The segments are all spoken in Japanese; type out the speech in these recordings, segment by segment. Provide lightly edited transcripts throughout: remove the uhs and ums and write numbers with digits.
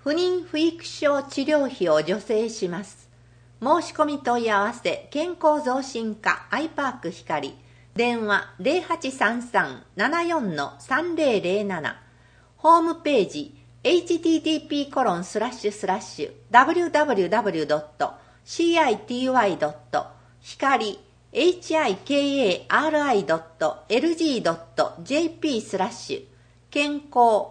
不妊不育症治療費を助成します。申し込み問い合わせ、健康増進課アイパーク光。電話 0833-74-3007。ホームページ http://www.city-hikari.lg.jp/ 健康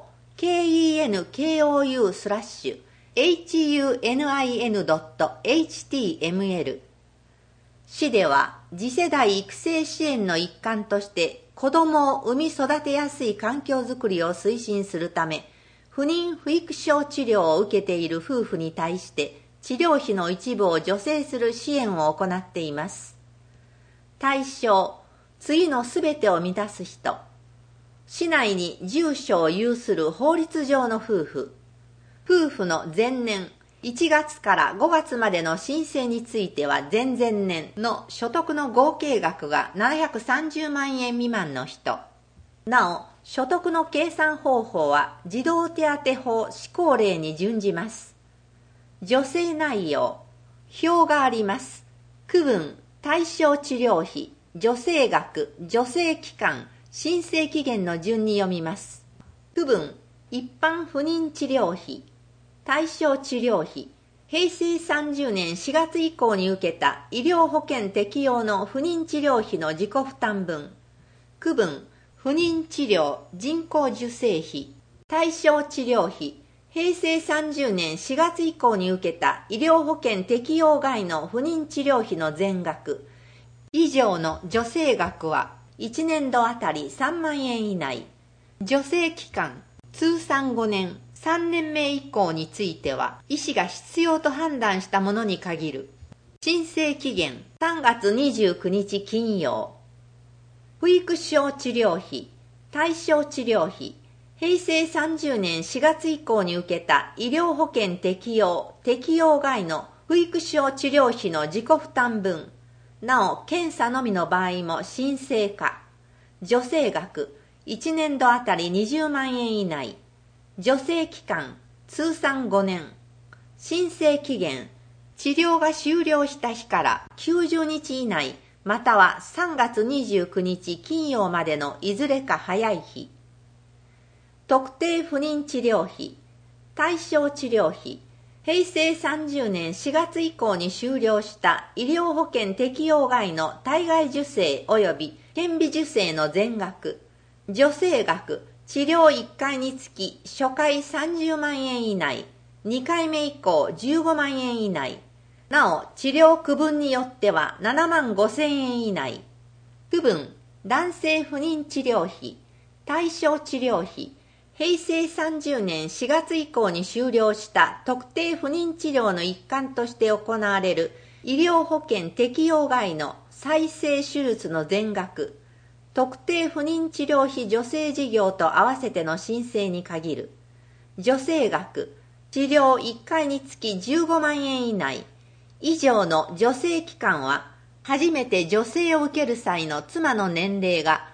kenkou.hunin.html。 市では次世代育成支援の一環として子どもを産み育てやすい環境づくりを推進するため、不妊不育症治療を受けている夫婦に対して治療費の一部を助成する支援を行っています。対象、次のすべてを満たす人。市内に住所を有する法律上の夫婦。夫婦の前年1月から5月までの申請については前々年の所得の合計額が730万円未満の人。なお、所得の計算方法は児童手当法施行令に準じます。助成内容、表があります。区分、対象治療費、助成額、助成期間、申請期限の順に読みます。区分、一般不妊治療費、対象治療費、平成30年4月以降に受けた医療保険適用の不妊治療費の自己負担分。区分、不妊治療、人工授精費、対象治療費、平成30年4月以降に受けた医療保険適用外の不妊治療費の全額。以上の助成額は1年度あたり3万円以内。助成期間、通算5年、3年目以降については、医師が必要と判断したものに限る。申請期限、3月29日金曜。不育症治療費、対象治療費、平成30年4月以降に受けた医療保険適用、適用外の不育症治療費の自己負担分。なお、検査のみの場合も申請可。助成額、1年度あたり20万円以内。助成期間、通算5年。申請期限、治療が終了した日から90日以内、または3月29日金曜までのいずれか早い日。特定不妊治療費、対象治療費、平成30年4月以降に終了した医療保険適用外の体外受精及び顕微授精の全額、助成額、治療1回につき初回30万円以内、2回目以降15万円以内。なお、治療区分によっては7万5千円以内。区分、男性不妊治療費、対象治療費、平成30年4月以降に終了した特定不妊治療の一環として行われる医療保険適用外の再生手術の全額、特定不妊治療費助成事業と合わせての申請に限る。助成額、治療1回につき15万円以内。以上の助成期間は、初めて助成を受ける際の妻の年齢が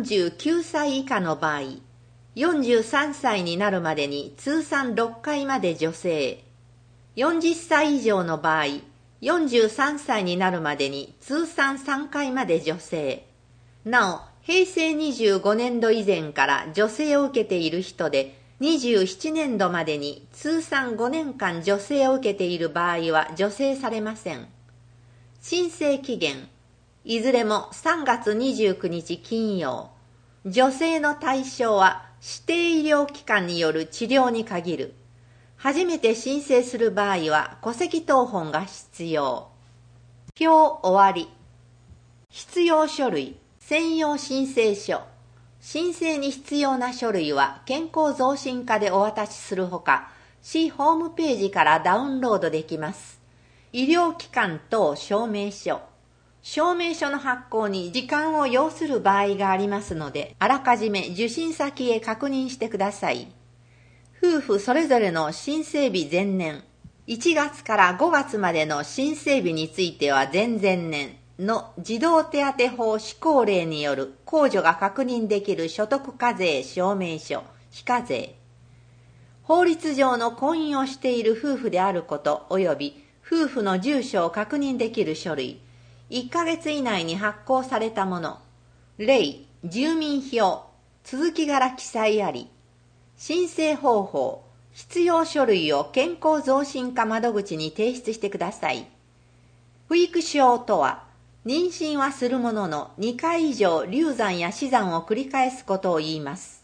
39歳以下の場合、43歳になるまでに通算6回まで助成。40歳以上の場合、43歳になるまでに通算3回まで助成。なお、平成25年度以前から助成を受けている人で、27年度までに通算5年間助成を受けている場合は助成されません。申請期限、いずれも3月29日金曜。助成の対象は指定医療機関による治療に限る。初めて申請する場合は戸籍謄本が必要。表終わり。必要書類、専用申請書。申請に必要な書類は健康増進課でお渡しするほか、市ホームページからダウンロードできます。医療機関等証明書。証明書の発行に時間を要する場合がありますので、あらかじめ受診先へ確認してください。夫婦それぞれの申請日前年、1月から5月までの申請日については前々年の児童手当法施行令による控除が確認できる所得課税証明書、非課税。 法律上の婚姻をしている夫婦であること及び夫婦の住所を確認できる書類、1ヶ月以内に発行されたもの、例、住民票、続き柄記載あり、申請方法、必要書類を健康増進課窓口に提出してください。不育症とは、妊娠はするものの2回以上流産や死産を繰り返すことを言います。